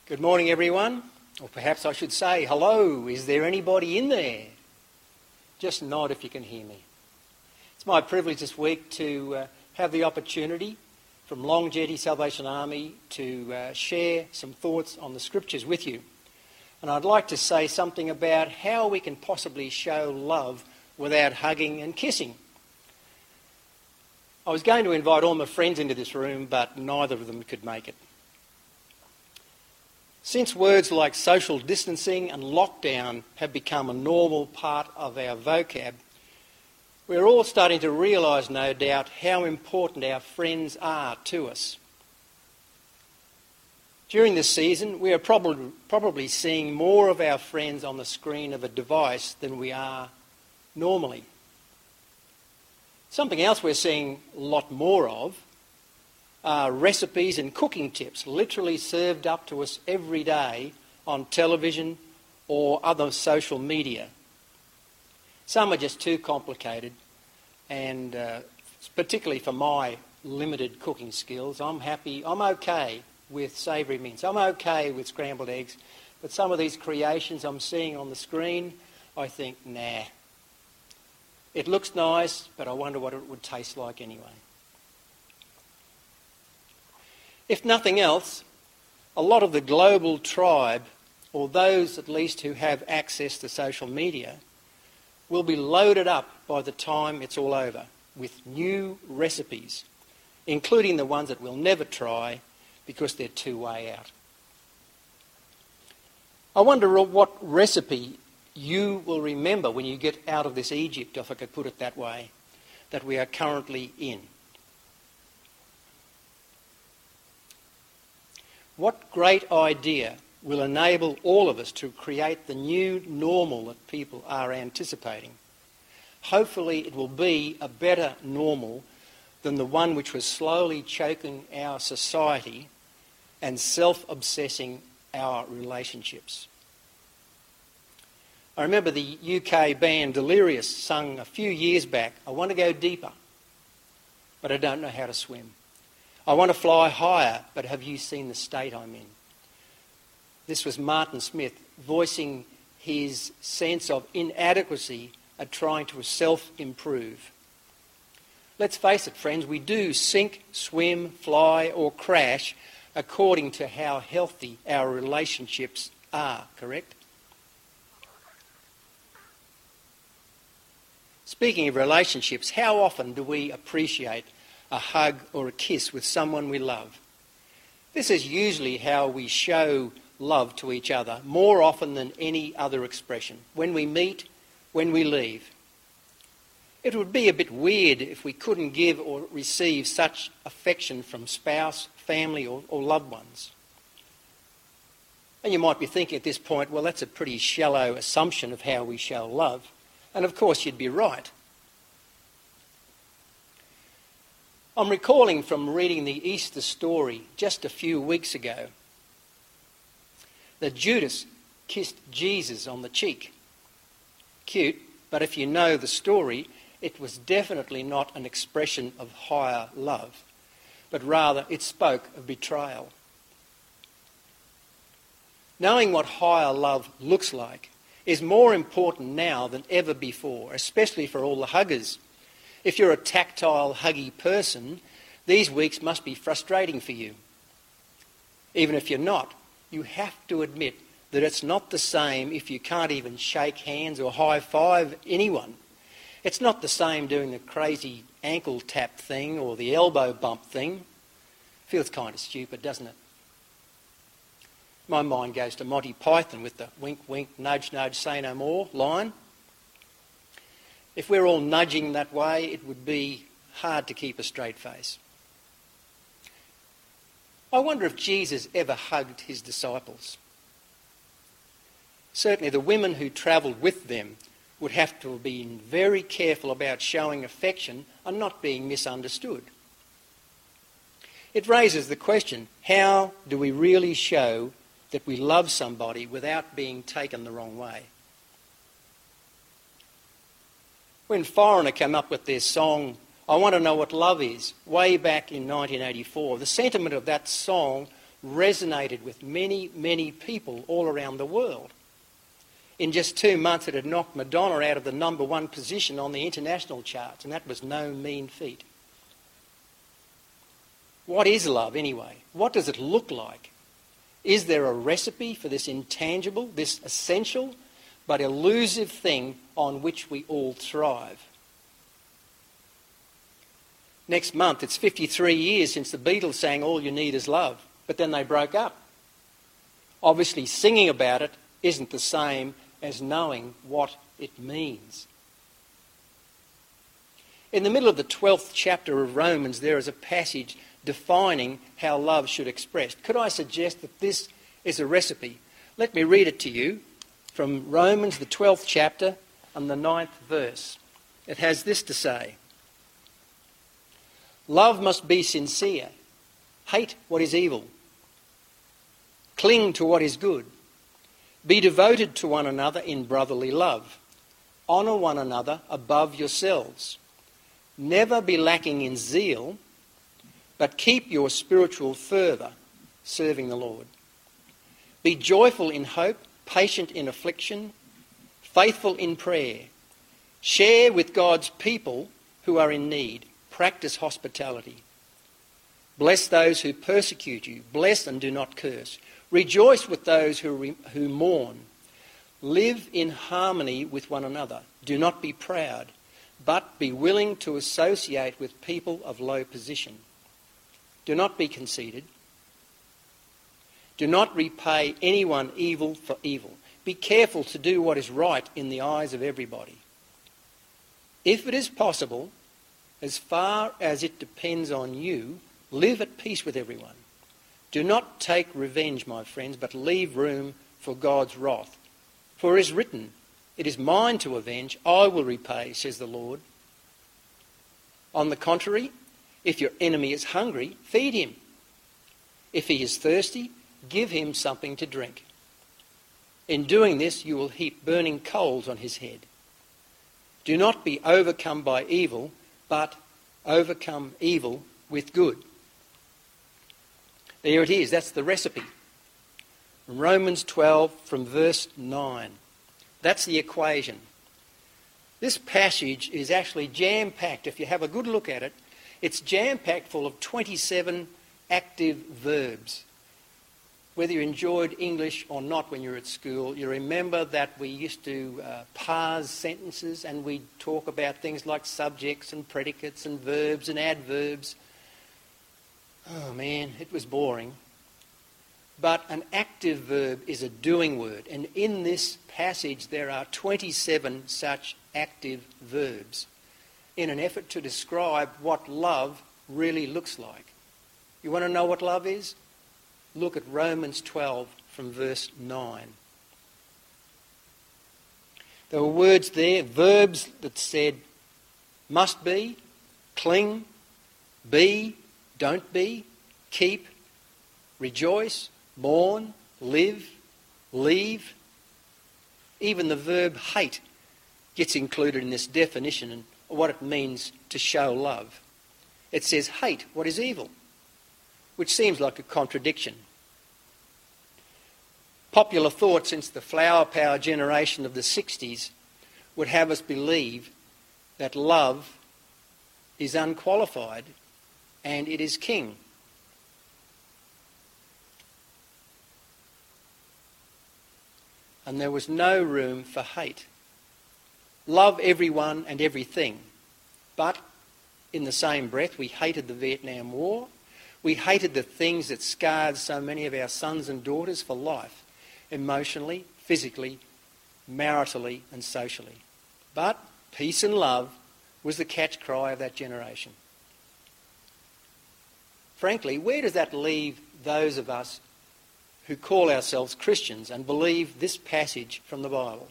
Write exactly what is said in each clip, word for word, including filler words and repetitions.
Good morning, everyone. Or perhaps I should say, hello, is there anybody in there? Just nod if you can hear me. It's my privilege this week to uh, have the opportunity from Long Jetty Salvation Army to uh, share some thoughts on the Scriptures with you. And I'd like to say something about how we can possibly show love without hugging and kissing. I was going to invite all my friends into this room, but neither of them could make it. Since words like social distancing and lockdown have become a normal part of our vocab, we're all starting to realise, no doubt, how important our friends are to us. During this season, we are probably, probably seeing more of our friends on the screen of a device than we are normally. Something else we're seeing a lot more of are recipes and cooking tips literally served up to us every day on television or other social media. Some are just too complicated, and uh, particularly for my limited cooking skills, I'm happy, I'm okay with savoury mince, I'm okay with scrambled eggs, but some of these creations I'm seeing on the screen, I think, nah. It looks nice, but I wonder what it would taste like anyway. If nothing else, a lot of the global tribe, or those at least who have access to social media, will be loaded up by the time it's all over with new recipes, including the ones that we'll never try because they're too way out. I wonder what recipe you will remember when you get out of this Egypt, if I could put it that way, that we are currently in. What great idea will enable all of us to create the new normal that people are anticipating? Hopefully it will be a better normal than the one which was slowly choking our society and self-obsessing our relationships. I remember the U K band Delirious sung a few years back, "I want to go deeper, but I don't know how to swim. I want to fly higher, but have you seen the state I'm in?" This was Martin Smith voicing his sense of inadequacy at trying to self-improve. Let's face it, friends, we do sink, swim, fly or crash according to how healthy our relationships are, correct? Speaking of relationships, how often do we appreciate a hug or a kiss with someone we love? This is usually how we show love to each other, more often than any other expression, when we meet, when we leave. It would be a bit weird if we couldn't give or receive such affection from spouse, family or, or loved ones. And you might be thinking at this point, well, that's a pretty shallow assumption of how we show love. And of course you'd be right. I'm recalling from reading the Easter story just a few weeks ago that Judas kissed Jesus on the cheek. Cute, but if you know the story, it was definitely not an expression of higher love, but rather it spoke of betrayal. Knowing what higher love looks like is more important now than ever before, especially for all the huggers. If you're a tactile, huggy person, these weeks must be frustrating for you. Even if you're not, you have to admit that it's not the same if you can't even shake hands or high-five anyone. It's not the same doing the crazy ankle tap thing or the elbow bump thing. Feels kind of stupid, doesn't it? My mind goes to Monty Python with the wink, wink, nudge, nudge, say no more line. If we're all nudging that way, it would be hard to keep a straight face. I wonder if Jesus ever hugged his disciples. Certainly the women who travelled with them would have to have been very careful about showing affection and not being misunderstood. It raises the question, how do we really show that we love somebody without being taken the wrong way? When Foreigner came up with their song, I Want to Know What Love Is, way back in nineteen eighty-four, the sentiment of that song resonated with many, many people all around the world. In just two months, it had knocked Madonna out of the number one position on the international charts, and that was no mean feat. What is love, anyway? What does it look like? Is there a recipe for this intangible, this essential but elusive thing on which we all thrive? Next month, it's fifty-three years since the Beatles sang All You Need Is Love, but then they broke up. Obviously, singing about it isn't the same as knowing what it means. In the middle of the twelfth chapter of Romans, there is a passage defining how love should express. Could I suggest that this is a recipe? Let me read it to you from Romans, the twelfth chapter, and the ninth verse. It has this to say: Love must be sincere. Hate what is evil. Cling to what is good. Be devoted to one another in brotherly love. Honour one another above yourselves. Never be lacking in zeal, but keep your spiritual fervour, serving the Lord. Be joyful in hope, patient in affliction, faithful in prayer. Share with God's people who are in need. Practice hospitality. Bless those who persecute you. Bless and do not curse. Rejoice with those who, re- who mourn. Live in harmony with one another. Do not be proud, but be willing to associate with people of low position. Do not be conceited. Do not repay anyone evil for evil. Be careful to do what is right in the eyes of everybody. If it is possible, as far as it depends on you, live at peace with everyone. Do not take revenge, my friends, but leave room for God's wrath. For it is written, "It is mine to avenge, I will repay," says the Lord. On the contrary, if your enemy is hungry, feed him. If he is thirsty, give him something to drink. In doing this, you will heap burning coals on his head. Do not be overcome by evil, but overcome evil with good. There it is, that's the recipe. Romans twelve from verse nine. That's the equation. This passage is actually jam-packed. If you have a good look at it, it's jam-packed full of twenty-seven active verbs. Whether you enjoyed English or not when you were at school, you remember that we used to uh, parse sentences and we'd talk about things like subjects and predicates and verbs and adverbs. Oh man, it was boring. But an active verb is a doing word, and in this passage there are twenty-seven such active verbs in an effort to describe what love really looks like. You want to know what love is? Look at Romans twelve from verse nine. There were words there, verbs that said must be, cling, be, don't be, keep, rejoice, mourn, live, leave. Even the verb hate gets included in this definition and what it means to show love. It says hate what is evil, which seems like a contradiction. Popular thought since the flower power generation of the sixties would have us believe that love is unqualified and it is king. And there was no room for hate. Love everyone and everything. But in the same breath, we hated the Vietnam War. We hated the things that scarred so many of our sons and daughters for life, emotionally, physically, maritally and socially. But peace and love was the catch cry of that generation. Frankly, where does that leave those of us who call ourselves Christians and believe this passage from the Bible?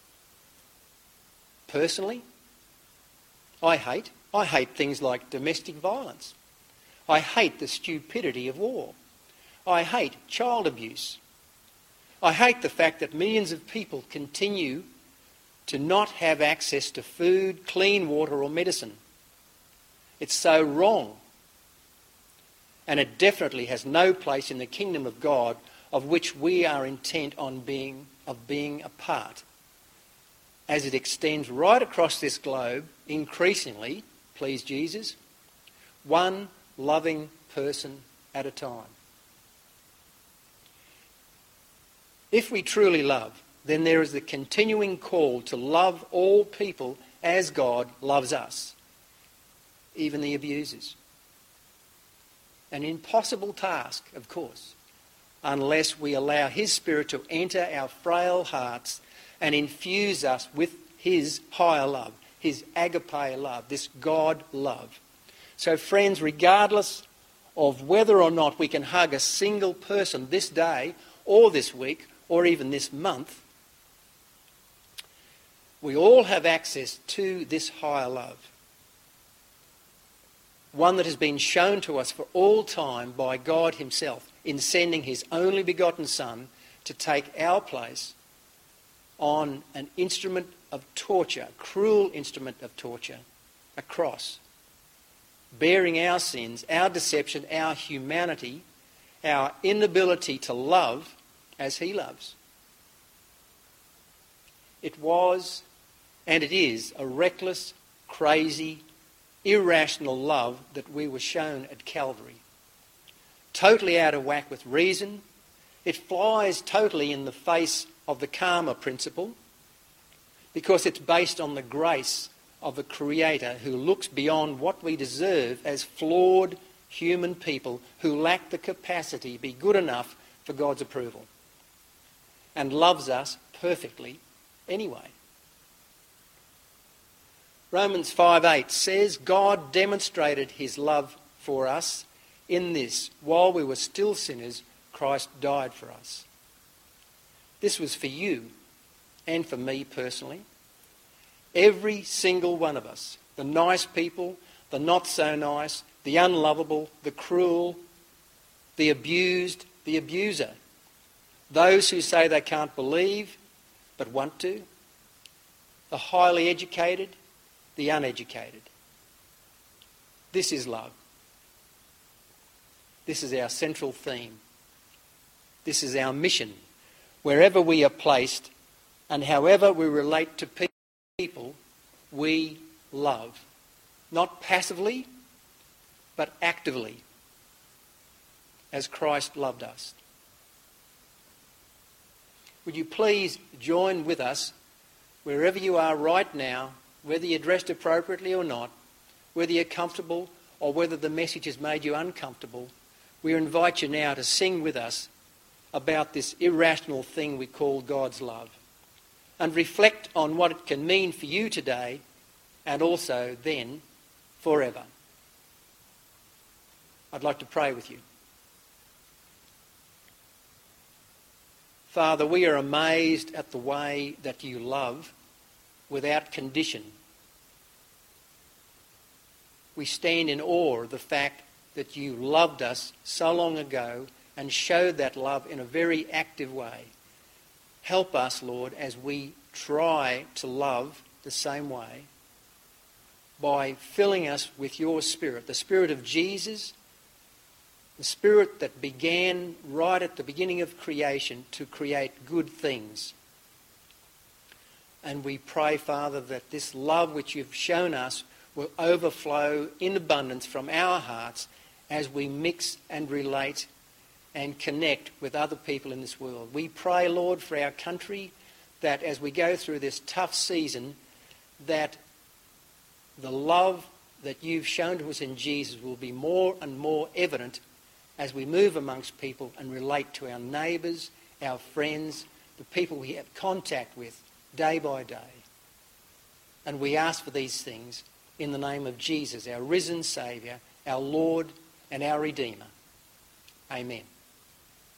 Personally, I hate, I hate things like domestic violence. I hate the stupidity of war. I hate child abuse. I hate the fact that millions of people continue to not have access to food, clean water or medicine. It's so wrong. and it definitely has no place in the kingdom of God, of which we are intent on being, of being a part, as it extends right across this globe, increasingly, please Jesus, one loving person at a time. If we truly love, then there is the continuing call to love all people as God loves us, even the abusers. An impossible task, of course, unless we allow his Spirit to enter our frail hearts and infuse us with his higher love, his agape love, this God love. So friends, regardless of whether or not we can hug a single person this day or this week or even this month, we all have access to this higher love. One that has been shown to us for all time by God himself in sending his only begotten Son to take our place on an instrument of torture, a cruel instrument of torture, a cross, bearing our sins, our deception, our humanity, our inability to love as he loves. It was, and it is, a reckless, crazy, irrational love that we were shown at Calvary. Totally out of whack with reason. It flies totally in the face of the karma principle because it's based on the grace of a Creator who looks beyond what we deserve as flawed human people who lack the capacity to be good enough for God's approval, and loves us perfectly anyway. Romans five eight says, God demonstrated his love for us in this: while we were still sinners, Christ died for us. This was for you and for me personally. Every single one of us, the nice people, the not so nice, the unlovable, the cruel, the abused, the abuser, those who say they can't believe but want to, the highly educated, the uneducated. This is love. This is our central theme. This is our mission, wherever we are placed and however we relate to people, we love. Not passively, but actively, as Christ loved us. Would you please join with us, wherever you are right now, whether you're dressed appropriately or not, whether you're comfortable or whether the message has made you uncomfortable, we invite you now to sing with us about this irrational thing we call God's love, and reflect on what it can mean for you today and also then forever. I'd like to pray with you. Father, we are amazed at the way that you love without condition. We stand in awe of the fact that you loved us so long ago and showed that love in a very active way. Help us, Lord, as we try to love the same way by filling us with your Spirit, the Spirit of Jesus, the Spirit that began right at the beginning of creation to create good things. And we pray, Father, that this love which you've shown us will overflow in abundance from our hearts as we mix and relate and connect with other people in this world. We pray, Lord, for our country, that as we go through this tough season, that the love that you've shown to us in Jesus will be more and more evident as we move amongst people and relate to our neighbours, our friends, the people we have contact with day by day. And we ask for these things in the name of Jesus, our risen Saviour, our Lord and our Redeemer. Amen.